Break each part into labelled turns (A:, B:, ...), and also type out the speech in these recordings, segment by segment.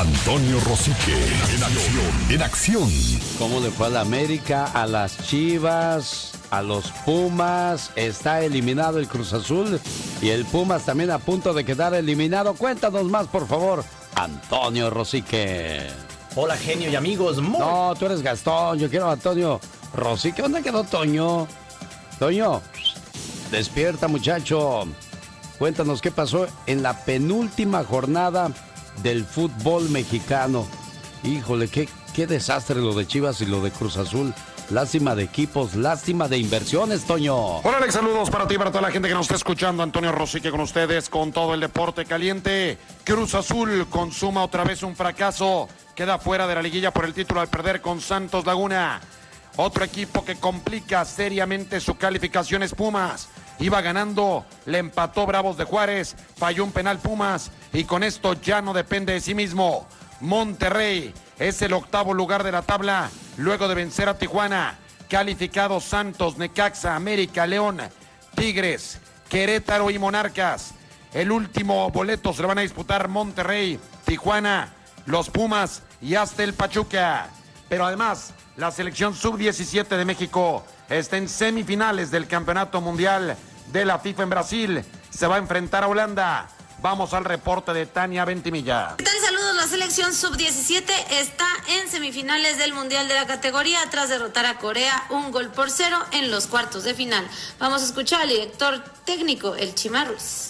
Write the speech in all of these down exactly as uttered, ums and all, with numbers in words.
A: Antonio Rosique, en acción, en acción.
B: ¿Cómo le fue a la América, a las Chivas, a los Pumas? Está eliminado el Cruz Azul y el Pumas también a punto de quedar eliminado. Cuéntanos más, por favor, Antonio Rosique.
C: Hola, genio y amigos. Muy...
B: No, tú eres Gastón, yo quiero a Antonio Rosique. ¿Dónde quedó Toño? Toño, despierta, muchacho. Cuéntanos qué pasó en la penúltima jornada del fútbol mexicano. Híjole, qué, qué desastre lo de Chivas y lo de Cruz Azul. Lástima de equipos, lástima de inversiones, Toño.
D: Hola, Alex, saludos para ti y para toda la gente que nos está escuchando. Antonio Rosique con ustedes, con todo el deporte caliente. Cruz Azul consuma otra vez un fracaso. Queda fuera de la liguilla por el título al perder con Santos Laguna. Otro equipo que complica seriamente su calificación es Pumas. Iba ganando, le empató Bravos de Juárez, falló un penal Pumas y con esto ya no depende de sí mismo. Monterrey es el octavo lugar de la tabla luego de vencer a Tijuana. Calificados Santos, Necaxa, América, León, Tigres, Querétaro y Monarcas. El último boleto se lo van a disputar Monterrey, Tijuana, los Pumas y hasta el Pachuca. Pero además, la selección sub diecisiete de México está en semifinales del Campeonato Mundial de la FIFA en Brasil. Se va a enfrentar a Holanda. Vamos al reporte de Tania Ventimilla.
E: ¿Qué tal? Saludos. La selección sub diecisiete está en semifinales del Mundial de la categoría tras derrotar a Corea un gol por cero en los cuartos de final. Vamos a escuchar al director técnico, el Chima Ruiz.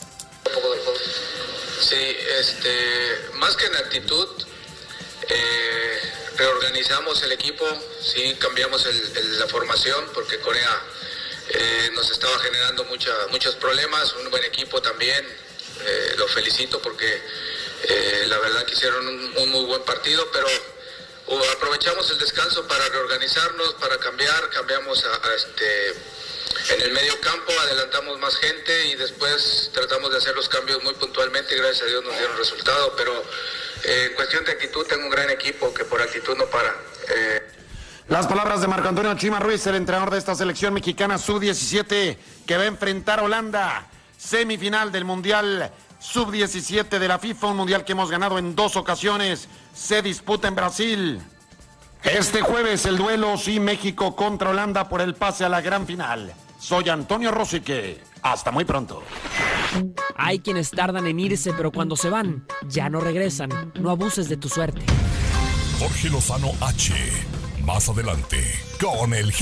F: Sí, este, más que en actitud, eh, reorganizamos el equipo, sí, cambiamos el, el, la formación porque Corea eh, nos estaba generando mucha, muchos problemas, un buen equipo también, eh, los felicito porque eh, la verdad que hicieron un, un muy buen partido, pero uh, aprovechamos el descanso para reorganizarnos, para cambiar, cambiamos a, a este, en el medio campo, adelantamos más gente y después tratamos de hacer los cambios muy puntualmente y gracias a Dios nos dieron resultado, pero Eh, en cuestión de actitud, tengo un gran equipo que por actitud no para. Eh...
D: Las palabras de Marco Antonio Chima Ruiz, el entrenador de esta selección mexicana sub diecisiete, que va a enfrentar a Holanda. Semifinal del Mundial sub diecisiete de la FIFA, un mundial que hemos ganado en dos ocasiones. Se disputa en Brasil. Este jueves el duelo, sí, México contra Holanda por el pase a la gran final. Soy Antonio Rosique. Hasta muy pronto.
G: Hay quienes tardan en irse, pero cuando se van, ya no regresan. No abuses de tu suerte.
A: Jorge Lozano H. Más adelante, con el